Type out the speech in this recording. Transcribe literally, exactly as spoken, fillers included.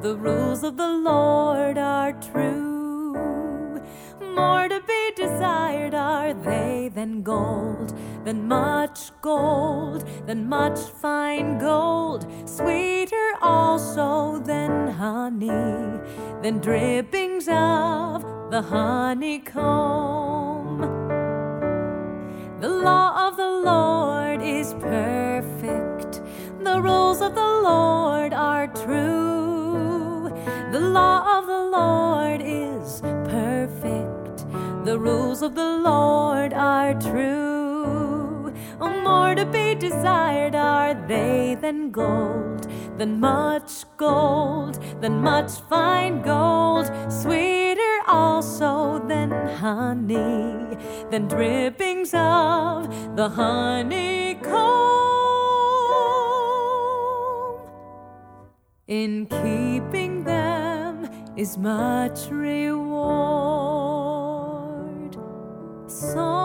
The rules of the Lord are true. More to be desired are they than gold, than much gold, than much fine gold, sweeter also than honey, than drippings of the honeycomb. The law of the Lord is perfect. The rules of the Lord are true. The law of the Lord is perfect. The rules of the Lord are true. Oh, more to be desired are they than gold, than much gold, than much fine gold, sweeter also than honey, than drippings of the honeycomb. In keeping them is much reward. So